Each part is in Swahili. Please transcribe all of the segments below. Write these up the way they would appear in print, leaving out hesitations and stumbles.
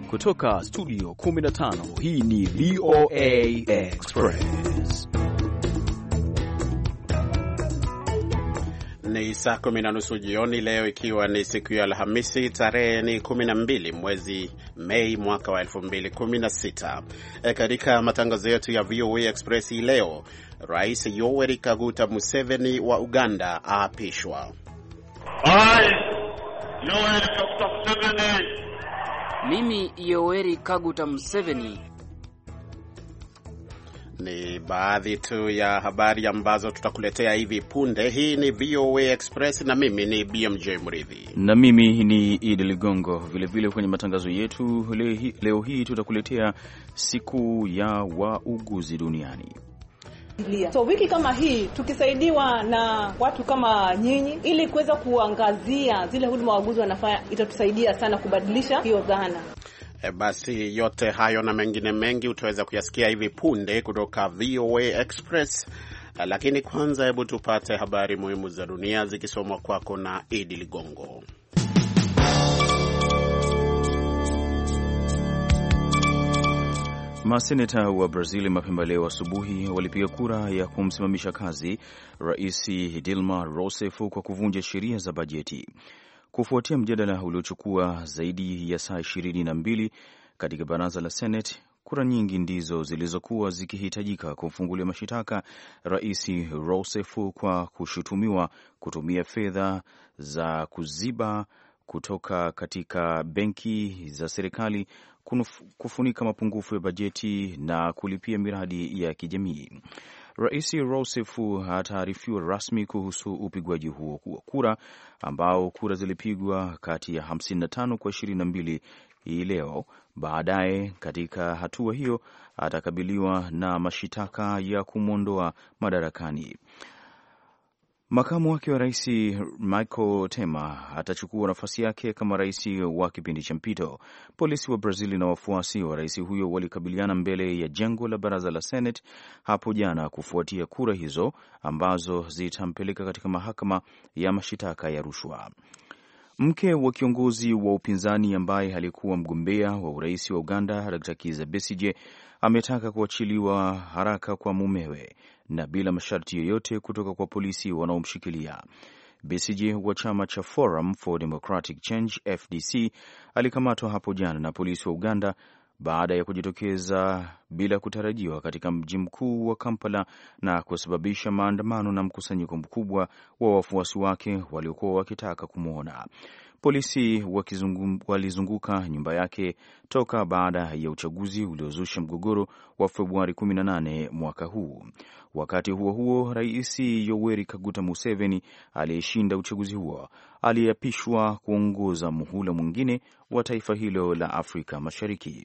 Kutoka studio 15 hii ni VOA Express. Ni saa 10:30 jioni leo, ikiwa ni siku ya Alhamisi, tarehe ni 12 mwezi Mei mwaka wa 2016. Katika matangazo yetu ya VOA Express hii leo, Rais Yoweri Kaguta Museveni wa Uganda aapishwa. Mimi Yoweri Kaguta Museveni. Ni baadhi tu ya habari ambazo tutakuletea hivi punde. Hii ni VOA Express na mimi ni BMJ Mridhi. Na mimi ni Idi Ligongo. Vilevile kwenye matangazo yetu leo hii tutakuletea siku ya wauguzi duniani. So wiki kama hii tukisaidiwa na watu kama nyinyi ili kuweza kuangazia zile huduma wauguzi wanafanya, itatusaidia sana kubadilisha hiyo dhana. Basi yote hayo na mengine mengi utaweza kuyasikia hivi punde kutoka VOA Express. Lakini kwanza hebu tupate habari muhimu za dunia zikisomwa kwako na Idi Ligongo. Maseneta wa Brazil mapema leo asubuhi walipiga kura ya kumsimamisha kazi Rais Dilma Rousseff kwa kuvunja sheria za bajeti. Kufuatia mjadala uliochukua zaidi ya saa 22 katika baraza la Senate, kura nyingi ndizo zilizokuwa zikihitajika kumfungulia mashitaka Rais Rousseff kwa kushutumiwa kutumia fedha za kuziba kutoka katika benki za serikali kufunika mapungufu ya bajeti na kulipia miradi ya kijamii. Rais Rousseff ataarifiwa rasmi kuhusu upigwaji huo wa kura, ambao kura zilipigwa kati ya 55 kwa 22 hii leo. Baadaye katika hatua hiyo atakabiliwa na mashitaka ya kumwondoa madarakani. Makamu wake wa rais Michel Temer atachukua nafasi yake kama rais wa kipindi cha mpito. Polisi wa Brazil na wafuasi wa rais huyo walikabiliana mbele ya jengo la baraza la Senate hapo jana kufuatia kura hizo ambazo zitampeleka katika mahakama ya mashitaka ya rushwa. Mke wa kiongozi wa upinzani ambaye alikuwa mgombea wa urais wa Uganda, Dr. Kizza Besigye, ametaka kuachiliwa haraka kwa mumewe na bila masharti yoyote kutoka kwa polisi wanaomshikilia. Besigye wa chama cha Forum for Democratic Change FDC alikamatwa hapo jana na polisi wa Uganda baada ya kujitokeza bila kutarajiwa katika mji mkuu wa Kampala na kusababisha maandamano na mkusanyiko mkubwa wa wafuasi wake waliokuwa wakitaka kumwona. Polisi walizunguka nyumba yake toka baada ya uchaguzi uliozusha mgogoro wa Februari 18 mwaka huu. Wakati huo huo, Rais Yoweri Kaguta Museveni aliyeshinda uchaguzi huo aliapishwa kuongoza muhula mwingine wa taifa hilo la Afrika Mashariki.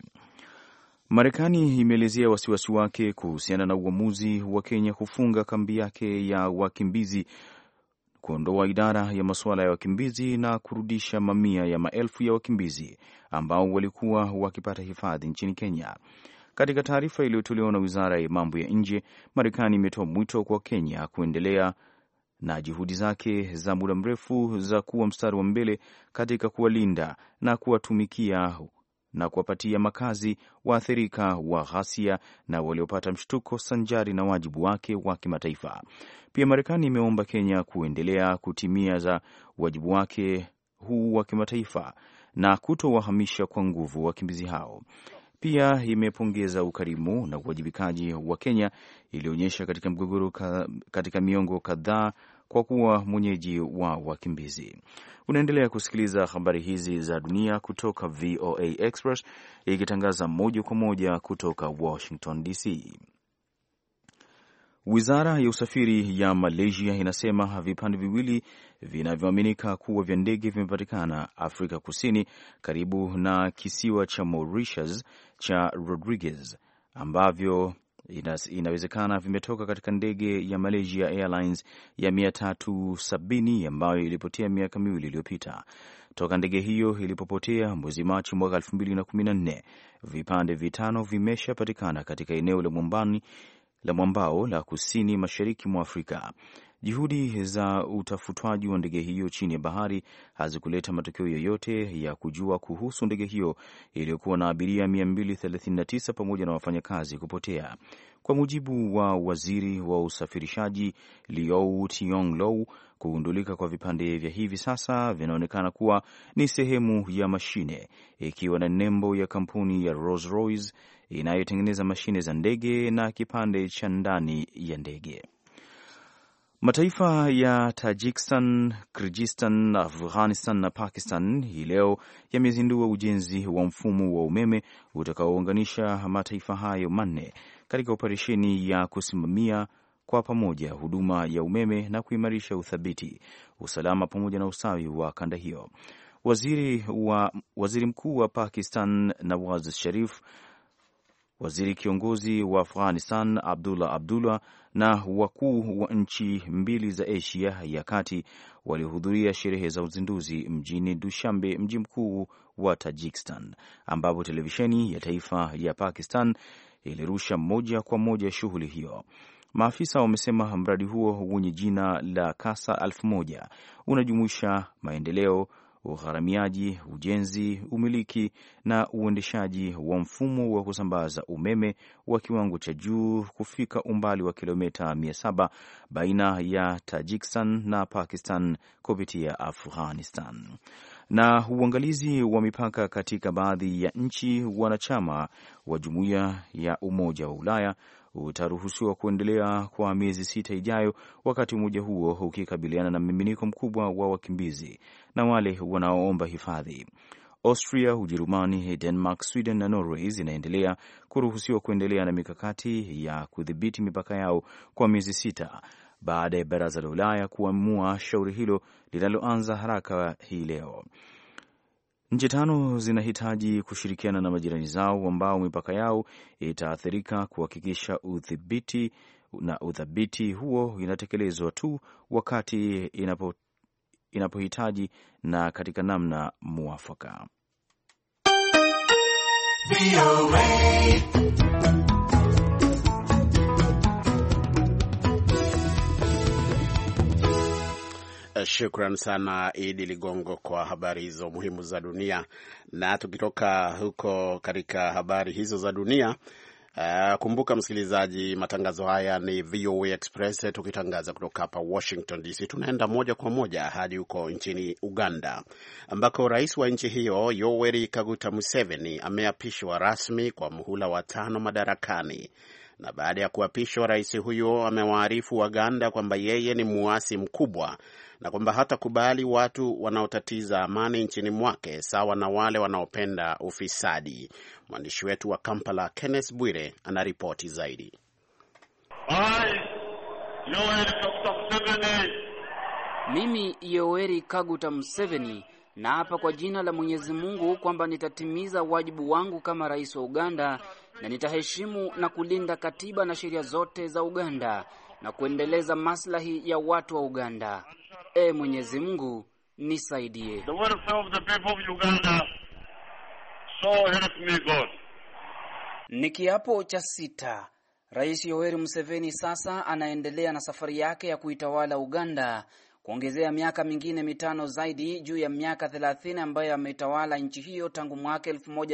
Marekani imeelezea wasiwasi wake kuhusiana na uamuzi wa Kenya kufunga kambi yake ya wakimbizi, kuondoa idara ya masuala ya wakimbizi na kurudisha mamia ya maelfu ya wakimbizi ambao walikuwa wakipata hifadhi nchini Kenya. Katika taarifa iliyotolewa na Wizara ya Mambo ya Nje, Marekani imetoa mwito kwa Kenya kuendelea na juhudi zake za muda mrefu za kuwa mstari wa mbele katika kuwalinda na kuwatumikia na kuwapatia makazi waathirika wa ghasia na waliopata mshtuko sanjari na wajibu wake wa kimataifa. Pia Marekani imeomba Kenya kuendelea kutimiza wajibu wake huu wa kimataifa na kutowahamisha kwa nguvu wakimbizi hao. Pia imepongeza ukarimu na uwajibikaji wa Kenya ilionyesha katika mgogoro katika miongo kadhaa kwa kuwa mwenyeji wa wakimbizi. Unaendelea kusikiliza habari hizi za dunia kutoka VOA Express ikitangaza moja kwa moja kutoka Washington DC. Wizara ya usafiri ya Malaysia inasema vipande viwili vinavyoaminika kuwa vya ndege vimepatikana Afrika Kusini karibu na kisiwa cha Mauritius cha Rodrigues ambavyo inawezekana vimetoka katika ndege ya Malaysia Airlines ya 370 ambayo ilipotea miaka miwili iliyopita. Toka ndege hiyo ilipopotea mwezi Machi mwaka 2014, vipande vitano vimeshapatikana katika eneo la mwambao la kusini mashariki mwa Afrika. Juhudi za utafutwaji wa ndege hiyo chini ya bahari hazikuleta matokeo yoyote ya kujua kuhusu ndege hiyo iliyokuwa na abiria 239 pamoja na wafanyakazi kupotea. Kwa mujibu wa waziri wa usafirishaji Liou Tiong-Low, kugundulika kwa vipande vya hivi sasa vinaonekana kuwa ni sehemu ya mashine ikiwa na nembo ya kampuni ya Rolls-Royce inayotengeneza mashine za ndege na kipande cha ndani ya ndege. Mataifa ya Tajikistan, Kyrgyzstan, Afghanistan na Pakistan hii leo yamezindua ujenzi wa mfumo wa umeme utakaounganisha mataifa hayo manne katika operesheni ya kusimamia kwa pamoja huduma ya umeme na kuimarisha uthabiti, usalama pamoja na ustawi wa kanda hiyo. Waziri Mkuu wa Pakistan Nawaz Sharif, waziri kiongozi wa Afghanistan Abdullah na wakuu wa nchi mbili za Asia ya Kati walihudhuria sherehe za uzinduzi mjini Dushanbe, mji mkuu wa Tajikistan, ambapo televisheni ya taifa ya Pakistan ilirusha moja kwa moja shughuli hiyo. Maafisa wamesema mradi huo wenye jina la Kasa 1000 unajumuisha maendeleo, ugharamiaji, ujenzi, umiliki na uendeshaji wa mfumo wa kusambaza umeme wa kiwango cha juu kufika umbali wa kilomita 700 baina ya Tajikistan na Pakistan kupitia Afghanistan. Na uangalizi wa mipaka katika baadhi ya nchi wanachama wa Jumuiya ya Umoja wa Ulaya utaruhusiwa kuendelea kwa miezi 6 ijayo, wakati umoja huo ukikabiliana na mmiminiko mkubwa wa wakimbizi na wale wanaoomba hifadhi. Austria, Ujerumani, Denmark, Sweden na Norway zinaendelea kuruhusiwa kuendelea na mikakati ya kudhibiti mipaka yao kwa miezi 6 baada ya Baraza la Ulaya kuamua shauri hilo linaloanza haraka hii leo. Nchi 5 zinahitaji kushirikiana na majirani zao ambao mipaka yao itaathirika kuhakikisha udhibiti huo inatekelezwa tu wakati inapohitaji na katika namna muafaka. Shukran sana Idi Ligongo kwa habari hizo muhimu za dunia. Na tukitoka huko katika habari hizo za dunia, kumbuka msikilizaji, matangazo haya ni VOA Express tukitangaza kutoka hapa Washington DC. Tunaenda moja kwa moja hadi huko nchini Uganda, ambako rais wa nchi hiyo Yoweri Kaguta Museveni ameapishwa rasmi kwa muhula wa 5 madarakani. Na baada ya kuapishwa, rais huyo amewaarifu Waganda kwamba yeye ni muasi mkubwa na kwamba hatakubali watu wanaotatiza amani nchini mwake, sawa na wale wanaopenda ufisadi. Mwandishi wetu wa Kampala Kenneth Bwire anaripoti zaidi. Mimi Yoweri Kaguta Museveni naapa kwa jina la Mwenyezi Mungu kwamba nitatimiza wajibu wangu kama rais wa Uganda na nitaheshimu na kulinda katiba na sheria zote za Uganda na kuendeleza maslahi ya watu wa Uganda. Mwenyezi Mungu nisaidie. The welfare of the people of Uganda, so help me God. Ni kiapo cha 6. Rais Yoweri Museveni sasa anaendelea na safari yake ya kuitawala Uganda, kuongezea miaka mingine 5 zaidi juu ya miaka 30 ambayo ametawala nchi hiyo tangu mwaka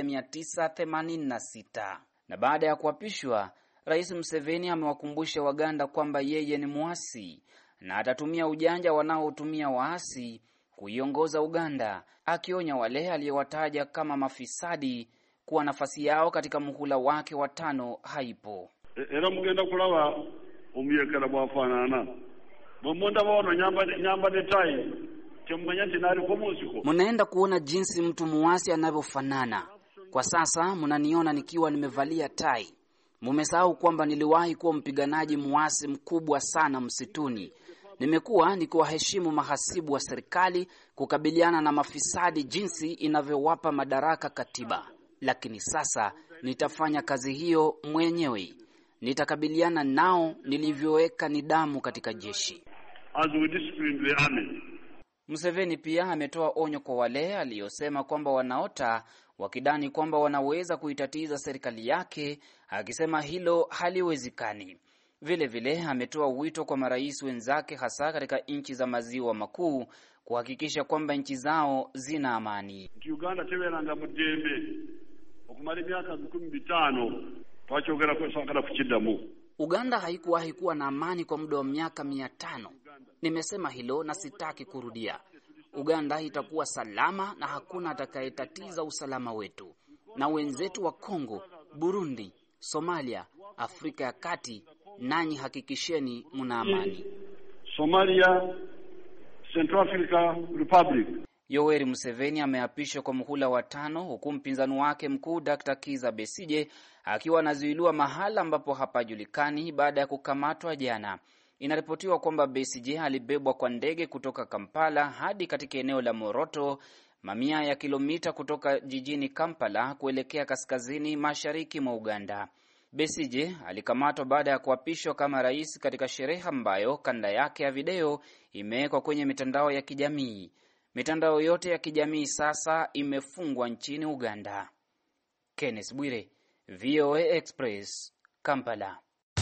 1986. Na baada ya kuapishwa, Rais Museveni amewakumbusha Waganda kwamba yeye ni muasi na atatumia ujanja wanaotumia waasi kuiongoza Uganda, akionya wale aliyowataja kama mafisadi kuwa nafasi yao katika muhula wake wa 5 haipo. Era mugenda kulaba omuyekera bwafanana. Bomonda baona nyamba de tai. Kemanya tinali kwa musiko. Mnaenda kuona jinsi mtu muasi anavyofanana. Kwa sasa mnaniona nikiwa nimevalia tai. Mumesahau kwamba niliwahi kuwa mpiganaji muasi mkubwa sana msituni. Nimekuwa nikiwaheshimu mahasibu wa serikali kukabiliana na mafisadi jinsi inavyowapa madaraka katiba. Lakini sasa nitafanya kazi hiyo mwenyewe. Nitakabiliana nao nilivyoweka nidhamu katika jeshi. As we discipline the army. Museveni pia ametoa onyo kwa wale aliyosema kwamba wanaota wakidani kwamba wanaweza kuitatiza serikali yake, akisema hilo haliwezekani. Vile vile ametoa wito kwa marais wenzake hasa katika nchi za maziwa makuu kuhakikisha kwamba nchi zao zina amani. Uganda teberanga mudembe okumala emyaka 15 twachogera kwesakala kuchidamu. Uganda haikuwahi kuwa na amani kwa muda wa miaka 500. Nimesema hilo na sitaki kurudia. Uganda itakuwa salama na hakuna atakayetatiza usalama wetu. Na wenzetu wa Kongo, Burundi, Somalia, Afrika ya Kati, nanyi hakikisheni mna amani. Somalia, Central Africa Republic. Yoweri Museveni ameapishwa kwa muhula wa 5 huku mpinzani wake mkuu Dr. Kizza Besigye akiwa anazuiliwa mahala ambapo hapajulikani baada ya kukamatwa jana. Inaripotiwa kwamba Besigye alibebwa kwa ndege kutoka Kampala hadi katika eneo la Moroto, mamia ya kilomita kutoka jijini Kampala kuelekea kaskazini mashariki mwa Uganda. Besigye alikamatwa baada ya kuapishwa kama rais katika sherehe ambayo kanda yake ya video imewekwa kwenye mitandao ya kijamii. Mitandao yote ya kijamii sasa imefungwa nchini Uganda. Kenneth Bwire, VOA Express, Kampala.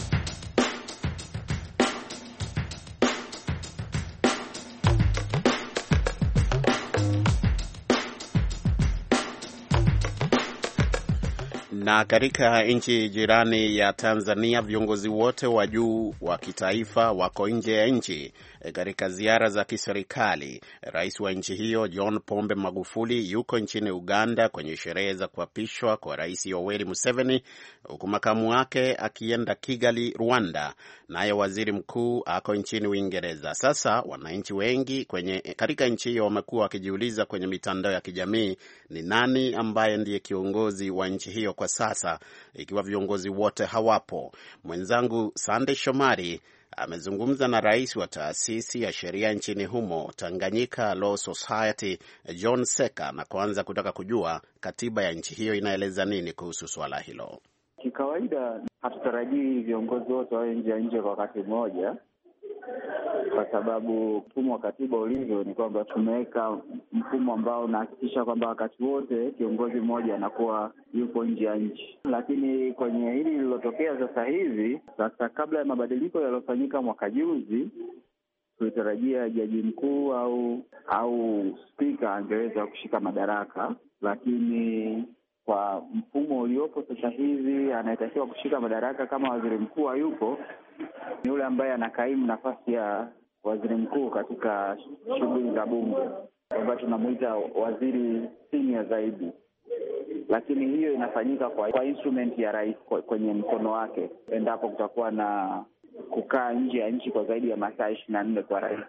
Na katika nchi jirani ya Tanzania, viongozi wote wa juu wa kitaifa wako nje ya nchi katika ziara za kiserikali. Rais wa nchi hiyo John Pombe Magufuli yuko nchini Uganda kwenye sherehe za kuapishwa kwa Rais Yoweri Museveni, huku makamu wake akienda Kigali, Rwanda, naye waziri mkuu ako nchini Uingereza. Sasa wananchi wengi katika nchi hiyo wamekuwa wakijiuliza kwenye mitandao ya kijamii ni nani ambaye ndiye kiongozi wa nchi hiyo kwa sasa, ikiwa viongozi wote hawapo. Mwenzangu Sande Shomari amezungumza na rais wa taasisi ya sheria nchini humo, Tanganyika Law Society, John Seka, na kuanza kutaka kujua katiba ya nchi hiyo inaeleza nini kuhusu swala hilo. Kikawaida hatutarajii viongozi wote wawe nje kwa wakati mmoja, kwa sababu mfumo wa katiba ulivyo ni kwamba tumeweka mfumo ambao unahakikisha kwamba wakati wote kiongozi mmoja anakuwa yupo nje ya nchi. Lakini kwenye hili lililotokea sasa hivi, kabla ya mabadiliko yaliyofanyika mwaka juzi, tulitarajia jaji mkuu au spika angeweza kushika madaraka, lakini kwa mfumo uliopo sasa hivi anayetakiwa kushika madaraka kama waziri mkuu hayupo, ni yule ambaye anakaimu nafasi ya waziri mkuu katika shughuli za bunge, ambayo tunamuita waziri senior zaidi. Lakini hiyo inafanyika kwa instrument ya rais kwenye mkono wake, endapo kutakuwa na kukaa nje ya nchi kwa zaidi ya masaa 24 kwa rais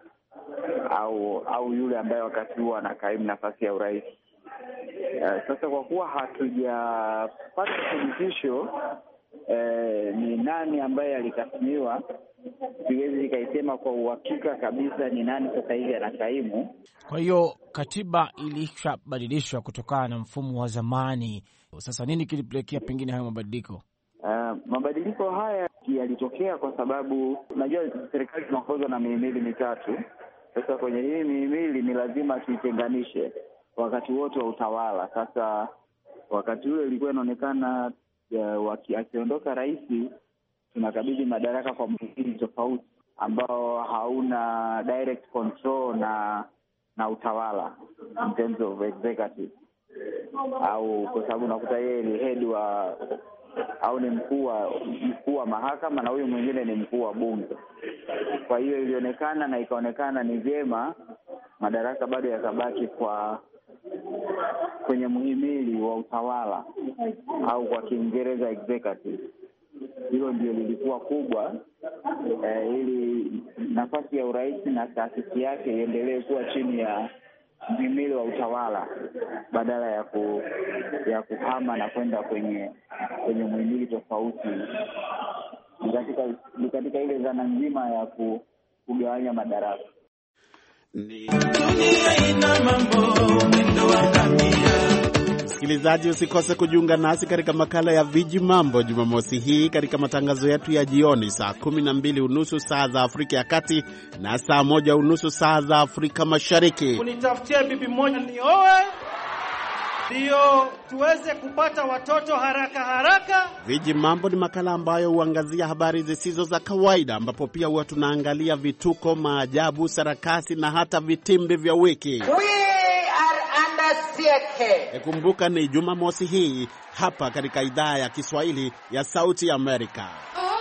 au yule ambaye wakati huo anakaimu nafasi ya urais. Sasa kwa kuwa hatujapata thibitisho ni nani ambaye alikasimiwa, siwezi nikaisema kwa uhakika kabisa ni nani sasa hivi anakaimu. Kwa hiyo katiba ilishabadilishwa kutokana na mfumo wa zamani. Sasa nini kilipelekea pengine hayo mabadiliko? Mabadiliko haya yalitokea kwa sababu najua serikali inaongozwa na mihimili mitatu. Sasa kwenye hii mihimili ni lazima tuitenganishe wakati wote wa utawala. Sasa wakati ule ilikuwa inaonekana akiondoka rais, tunakabidhi madaraka kwa mhimili tofauti ambao hauna direct control na utawala in terms of executive, au kwa sababu unakuta yeye ni head au ni mkuu wa mahakama na huyu mwingine ni mkuu wa bunge. Kwa hiyo ikaonekana ni vyema madaraka bado yakabaki kwenye muhimili wa utawala au kwa Kiingereza executive. Hilo ndio lilikuwa kubwa, ili nafasi ya urais na taasisi yake iendelee kuwa chini ya muhimili wa utawala badala ya kuhama na kwenda kwenye muhimili tofauti. Ni katika ile dhana nzima ya kugawanya madaraka. Msikilizaji, usikose kujiunga nasi katika makala ya Viji Mambo Jumamosi hii katika matangazo yetu ya jioni saa 12:30 saa za Afrika ya Kati na saa 1:30 saa za Afrika Mashariki. Unitafutie bibi moja nioe, ndio tuweze kupata watoto haraka haraka. Viji Mambo ni makala ambayo huangazia habari zisizo za kawaida, ambapo pia huwa tunaangalia vituko, maajabu, sarakasi na hata vitimbi vya wiki. Kumbuka ni Jumamosi hii hapa katika idhaa ya Kiswahili ya Sauti ya Amerika.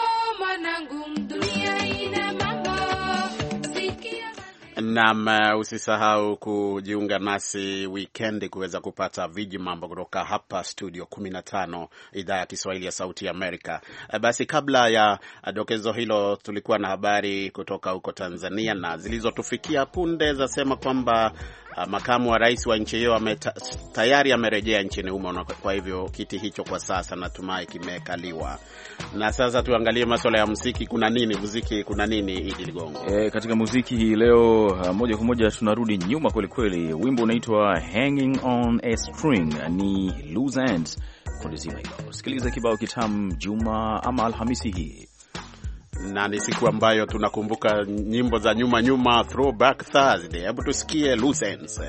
Naam, usisahau kujiunga nasi weekend kuweza kupata viji mambo kutoka hapa studio 15 idhaa ya Kiswahili ya Sauti ya Amerika. Basi kabla ya dokezo hilo, tulikuwa na habari kutoka huko Tanzania na zilizotufikia punde zasema kwamba makamu wa rais wa nchi hiyo tayari amerejea nchini humo, kwa hivyo kiti hicho kwa sasa natumai kimekaliwa. Na sasa tuangalie masuala ya muziki. Kuna nini Idi Ligongo? Katika muziki hii leo moja kwa moja tunarudi nyuma kweli kweli. Wimbo unaitwa Hanging on a String, ni Loose Ends. Kundi zima hilo. Sikiliza kibao kitamu Juma ama Alhamisi hii. Na ni siku ambayo tunakumbuka nyimbo za nyuma, Throwback Thursday. Hebu tusikie Loose Ends.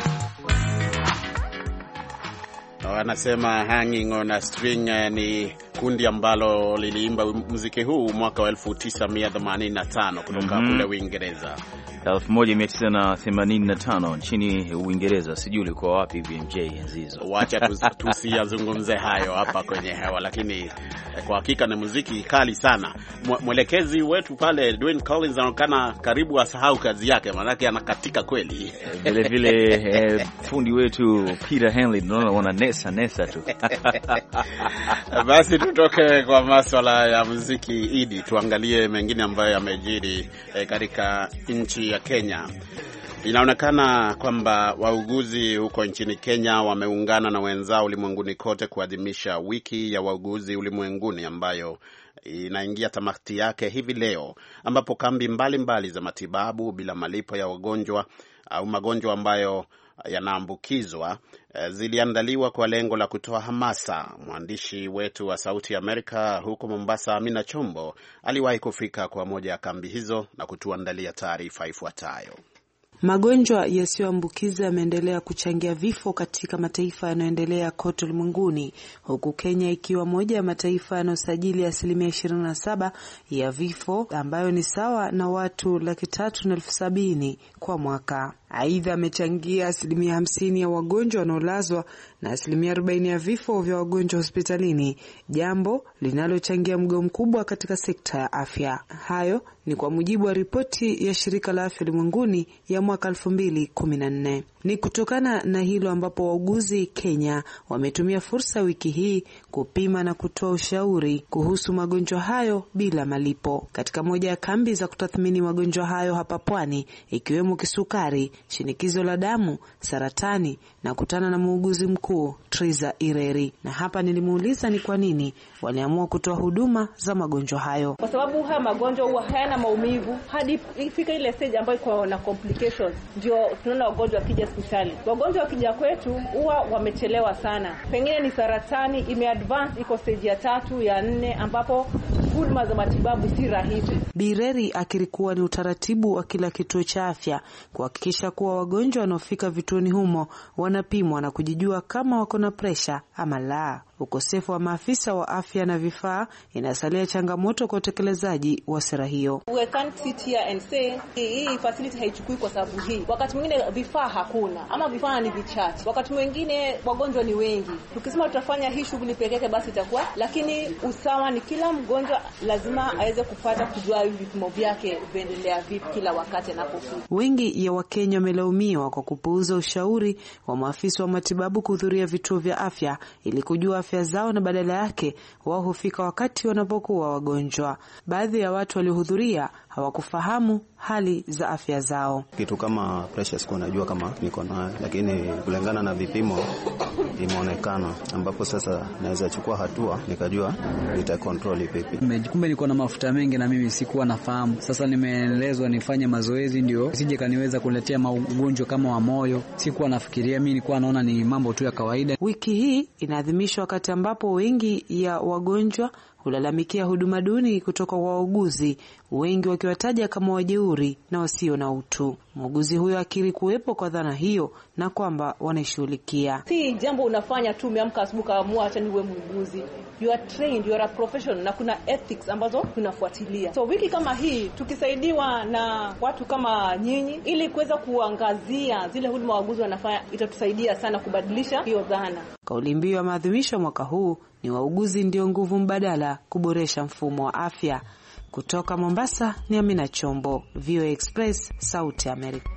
Anasema hanging on a string ni kundi ambalo liliimba muziki huu mwaka wa 1985 kutoka kule Uingereza. 1985 nchini Uingereza. Sijui ulikuwa wapi BMJ Nzizo. Wacha tusiyazungumze hayo hapa kwenye hewa, lakini kwa hakika ni muziki kali sana. Mwelekezi wetu pale Dwayne Collins anaonekana karibu asahau kazi yake, maana anakatika kweli. Vile vile fundi wetu Peter Henley wana nesa tu. Basi tutoke kwa masuala ya muziki Idi, tuangalie mengine ambayo yamejiri katika nchi ya Kenya. Inaonekana kwamba wauguzi huko nchini Kenya wameungana na wenzao ulimwenguni kote kuadhimisha wiki ya wauguzi ulimwenguni ambayo inaingia tamati yake hivi leo, ambapo kambi mbalimbali za matibabu bila malipo ya wagonjwa au magonjwa ambayo yanaambukizwa ziliandaliwa kwa lengo la kutoa hamasa. Mwandishi wetu wa Sauti ya Amerika huko Mombasa, Amina Chombo, aliwahi kufika kwa moja ya kambi hizo na kutuandalia taarifa ifuatayo. Magonjwa yasiyoambukiza yameendelea kuchangia vifo katika mataifa yanayoendelea kote ulimwenguni, huku Kenya ikiwa moja ya mataifa yanayosajili 27% ya vifo, ambayo ni sawa na watu 370,000 kwa mwaka. Aidha, amechangia 50% ya wagonjwa wanaolazwa na 40% ya vifo vya wagonjwa hospitalini, jambo linalochangia mgao mkubwa katika sekta ya afya. Hayo ni kwa mujibu wa ripoti ya Shirika la Afya Ulimwenguni ya mwaka 2014. Ni kutokana na hilo ambapo wauguzi Kenya wametumia fursa wiki hii kupima na kutoa ushauri kuhusu magonjwa hayo bila malipo katika moja ya kambi za kutathmini magonjwa hayo hapa Pwani, ikiwemo kisukari, shinikizo la damu, saratani, na kutana na muuguzi mkuu Triza Ireri. Na hapa nilimuuliza ni kwa nini waliamua kutoa huduma za magonjwa hayo. Kwa sababu haya magonjwa huwa hayana maumivu hadi ifika ile stage ambayo iko na complications. Ndio tunaona wagonjwa wakija hospitali. Wagonjwa wakija kwetu huwa wamechelewa sana. Pengine ni saratani imeadvance, iko stage ya 3 ya 4 ambapo huduma za matibabu si rahisi. Bireri akirikuwa ni utaratibu wa kila kituo cha afya kuhakikisha kuwa wagonjwa wanaofika vituoni humo wanapimwa na kujijua kama wako na pressure ama la. Ukosefu wa maafisa wa afya na vifaa inasalia changamoto kwa utekelezaji wa sera hiyo. We can't sit here and say hii facility haichukui kwa sababu hii. Wakati mwingine vifaa hakuna ama vifaa ni vichache. Wakati mwingine wagonjwa ni wengi. Tukisema tutafanya hii shughuli peke yake basi itakuwa, lakini usawa ni kila mgonjwa lazima aweze kupata kujua vipimo vyake viendelea vipi kila wakati anapofika. Wengi ya Wakenya wamelaumiwa kwa kupuuza ushauri wa maafisa wa matibabu kuhudhuria vituo vya afya ili kujua afya zao, na badala yake wao hufika wakati wanapokuwa wagonjwa. Baadhi ya watu waliohudhuria hawakufahamu hali za afya zao. Kitu kama pressure siko najua kama niko nayo, lakini kulingana na vipimo imeonekana, ambapo sasa naweza chukua hatua nikajua nita control vipi. Kumbe niko na mafuta mengi na mimi sikuwa nafahamu. Sasa nimeelezwa nifanye mazoezi ndio sije kaniweza kuletea magonjwa kama wa moyo. Sikuwa nafikiria, mimi nilikuwa naona ni mambo tu ya kawaida. Wiki hii inaadhimishwa wakati ambapo wengi ya wagonjwa hulalamikia huduma duni kutoka kwa wauguzi, wengi wakiwataja kama wajeuri na wasio na utu. Muuguzi huyo akiri kuwepo kwa dhana hiyo na kwamba wanaishughulikia. Si jambo unafanya tu umeamka asubuhi kaamua acha niwe muuguzi. You are trained, you are a professional, na kuna ethics ambazo tunafuatilia. So wiki kama hii tukisaidiwa na watu kama nyinyi ili kuweza kuangazia zile huduma wauguzi wanafanya, itatusaidia sana kubadilisha hiyo dhana. Kauli mbiu ya maadhimisho mwaka huu ni wauguzi ndio nguvu mbadala kuboresha mfumo wa afya. Kutoka Mombasa ni Amina Chombo, VOA Express, Sauti America.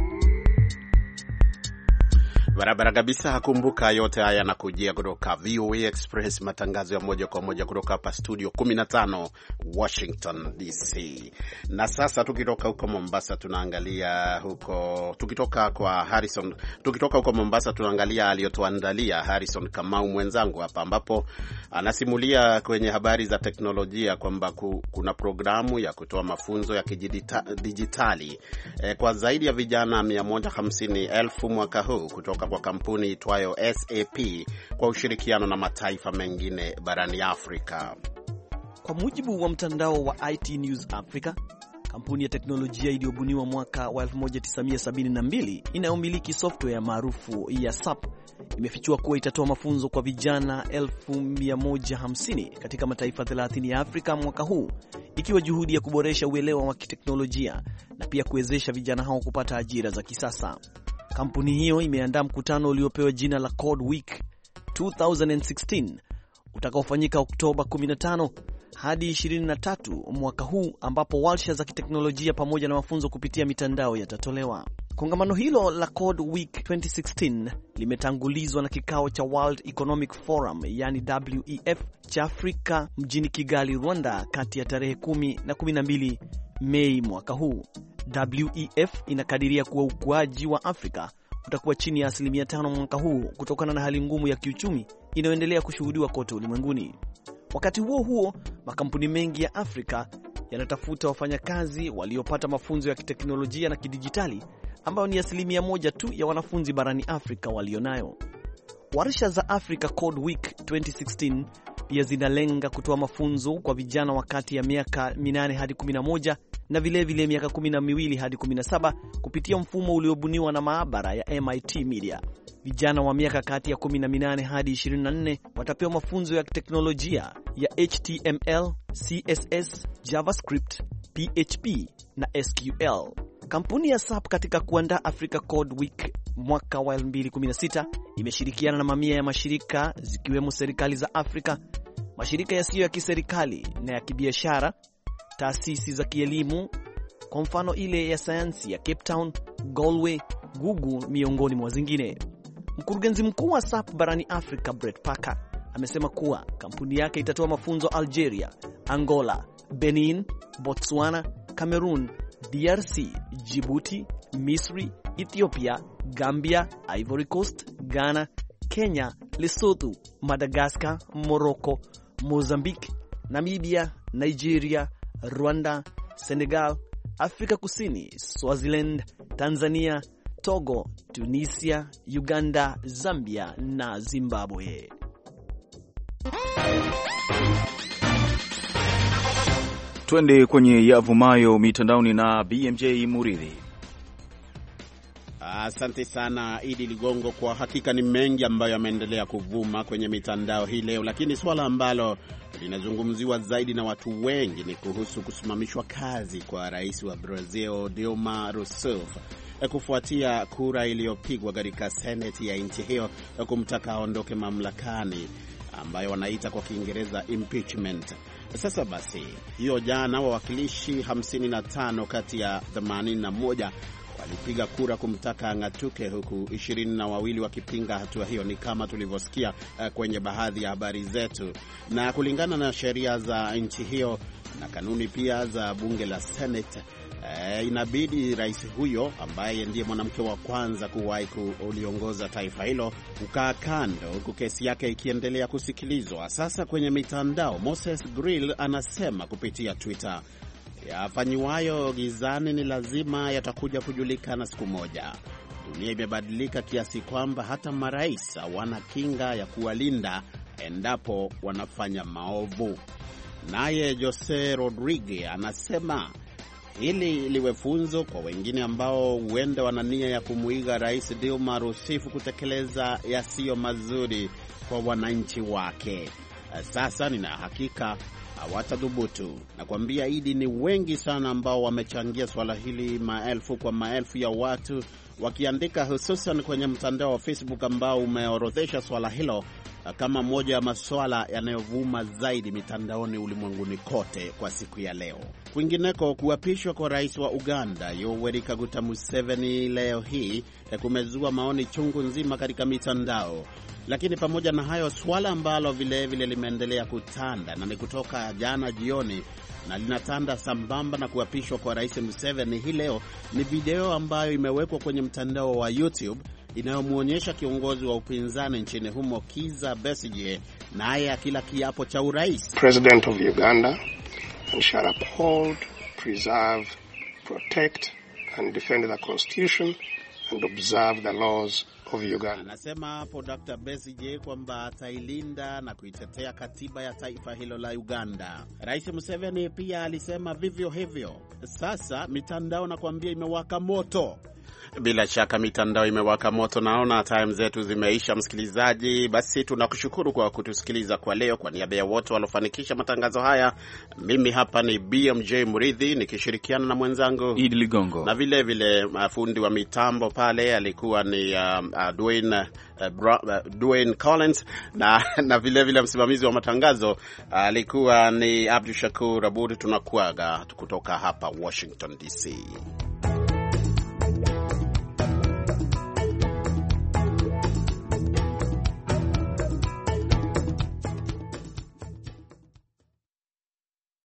Barabara kabisa. Kumbuka yote haya yanakujia kutoka VOA Express, matangazo ya moja kwa moja kutoka hapa studio 15 Washington DC. Na sasa tukitoka huko Mombasa tunaangalia huko, tukitoka huko Mombasa tunaangalia aliyotuandalia Harrison Kamau mwenzangu hapa, ambapo anasimulia kwenye habari za teknolojia kwamba kuna programu ya kutoa mafunzo ya kidijitali kwa zaidi ya vijana 150,000 mwaka huu kutoka kwa kampuni itwayo SAP kwa ushirikiano na mataifa mengine barani Afrika. Kwa mujibu wa mtandao wa IT News Africa, kampuni ya teknolojia iliyobuniwa mwaka wa 1972 inayomiliki software maarufu ya SAP, imefichua kuwa itatoa mafunzo kwa vijana 1150 katika mataifa 30 ya Afrika mwaka huu, ikiwa juhudi ya kuboresha uelewa wa kiteknolojia na pia kuwezesha vijana hao kupata ajira za kisasa. Kampuni hiyo imeandaa mkutano uliopewa jina la Code Week 2016 utakaofanyika Oktoba 15 hadi 23 mwaka huu, ambapo warsha za kiteknolojia pamoja na mafunzo kupitia mitandao yatatolewa. Kongamano hilo la Code Week 2016 limetangulizwa na kikao cha World Economic Forum yani WEF cha Afrika mjini Kigali, Rwanda kati ya tarehe 10 na 12 Mei mwaka huu. WEF inakadiria kuwa ukuaji wa Afrika utakuwa chini ya 5% mwaka huu kutokana na hali ngumu ya kiuchumi inayoendelea kushuhudiwa kote ulimwenguni. Wakati huo huo, makampuni mengi ya Afrika yanatafuta wafanyakazi waliopata mafunzo ya kiteknolojia na kidijitali, ambao ni 1% tu ya wanafunzi barani Afrika walionayo. Warsha za Africa Code Week 2016 pia zinalenga kutoa mafunzo kwa vijana wakati ya miaka 8 hadi 11 na vile miaka 12 hadi 17 kupitia mfumo uliobuniwa na maabara ya MIT Media. Vijana wa miaka kati ya 18 hadi 24 watapewa mafunzo ya teknolojia ya HTML, CSS, JavaScript, PHP na SQL. Kampuni ya SAP katika kuandaa Africa Code Week mwaka wa 2016 imeshirikiana na mamia ya mashirika zikiwemo serikali za Afrika, mashirika yasiyo ya kiserikali na ya kibiashara, taasisi za kielimu, kwa mfano ile ya sayansi ya Cape Town, Galway, Google miongoni mwa zingine. Mkurugenzi mkuu wa SAP barani Afrika, Brett Parker, amesema kuwa kampuni yake itatoa mafunzo Algeria, Angola, Benin, Botswana, Cameroon, DRC, Djibouti, Misri, Ethiopia, Gambia, Ivory Coast, Ghana, Kenya, Lesotho, Madagascar, Morocco, Mozambique, Namibia, Nigeria, Rwanda, Senegal, Afrika Kusini, Swaziland, Tanzania, Togo, Tunisia, Uganda, Zambia na Zimbabwe. Twende kwenye yavumayo mitandaoni na BMJ Muridhi. Asante sana Idi Ligongo. Kwa hakika ni mengi ambayo yameendelea kuvuma kwenye mitandao hii leo, lakini swala ambalo linazungumziwa zaidi na watu wengi ni kuhusu kusimamishwa kazi kwa rais wa Brazil Dilma Rousseff kufuatia kura iliyopigwa katika Senate ya nchi hiyo kumtaka aondoke mamlakani, ambayo wanaita kwa Kiingereza impeachment. Sasa basi, hiyo jana wawakilishi 55 kati ya 81 walipiga kura kumtaka ang'atuke, huku 22 wakipinga hatua hiyo, ni kama tulivyosikia kwenye baadhi ya habari zetu. Na kulingana na sheria za nchi hiyo na kanuni pia za bunge la Senate, inabidi rais huyo ambaye ndiye mwanamke wa kwanza kuwahi kuliongoza taifa hilo kukaa kando, huku kesi yake ikiendelea kusikilizwa. Sasa kwenye mitandao, Moses Grill anasema kupitia Twitter, yafanyiwayo gizani ni lazima yatakuja kujulikana siku moja. Dunia imebadilika kiasi kwamba hata marais hawana kinga ya kuwalinda endapo wanafanya maovu. Naye Jose Rodriguez anasema hili liwe funzo kwa wengine ambao huenda wana nia ya kumuiga Rais Dilma Rousseff kutekeleza yasiyo mazuri kwa wananchi wake. Sasa nina hakika hawatadhubutu. Nakwambia Idi, ni wengi sana ambao wamechangia swala hili, maelfu kwa maelfu ya watu wakiandika, hususan kwenye mtandao wa Facebook ambao umeorodhesha swala hilo kama moja ya masuala yanayovuma zaidi mitandaoni ulimwenguni kote kwa siku ya leo. Kwingineko, kuapishwa kwa rais wa Uganda Yoweri Kaguta Museveni leo hii kumezua maoni chungu nzima katika mitandao. Lakini pamoja na hayo, swala ambalo vile limeendelea kutanda na ni kutoka jana jioni na linatanda sambamba na kuapishwa kwa rais Museveni hii leo, ni video ambayo imewekwa kwenye mtandao wa YouTube inayomuonyesha kiongozi wa upinzani nchini humo Kizza Besigye naye akila kiapo cha urais. President of Uganda and shall uphold, preserve, protect and defend the constitution and observe the laws of Uganda. Anasema hapo Dr. Besigye kwamba atailinda na kuitetea katiba ya taifa hilo la Uganda. Rais Museveni pia alisema vivyo hivyo. Sasa mitandao nakwambia imewaka moto. Bila shaka mitandao imewaka moto. Naona time zetu zimeisha, msikilizaji. Basi tunakushukuru kwa kutusikiliza kwa leo. Kwa niaba ya wote waliofanikisha matangazo haya, mimi hapa ni BMJ Muridhi nikishirikiana na mwenzangu Idi Ligongo, na vile vile fundi wa mitambo pale alikuwa ni Dwayne Collins, na vile vile msimamizi wa matangazo alikuwa ni Abdul Shakur Abud. Tunakuaga kutoka hapa Washington DC.